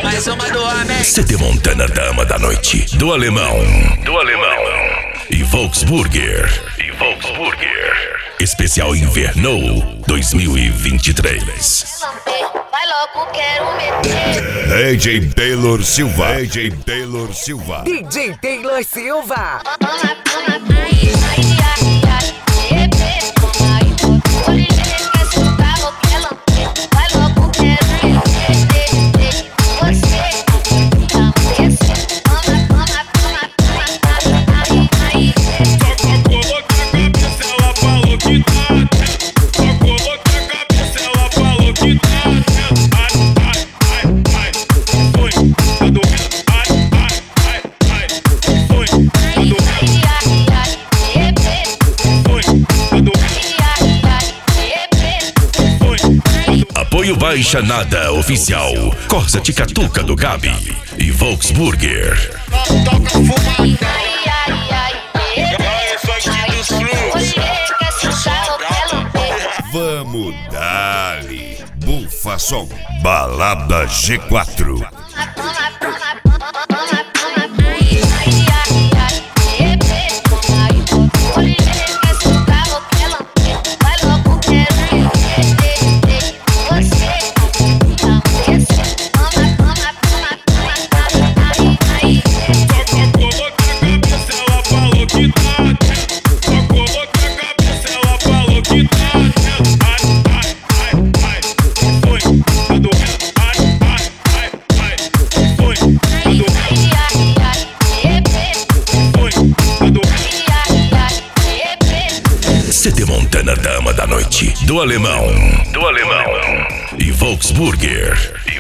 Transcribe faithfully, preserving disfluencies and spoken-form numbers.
Mais uma do homem. C T Montana, dama da noite. Do alemão. Do alemão. E Volksburger. E Volksburger. Especial Inverno dois mil e vinte e três. Vai logo, quero meter. D J Taylor Silva. D J Taylor Silva. D J Taylor Silva. Apoio Baixa Nada Oficial. Corsa Ticatuca do Gabi. E Volksburger. Vamos dali. Bufa som. Balada G quatro. C T Montana, dama da noite. Do alemão. Do alemão. E Volksburger.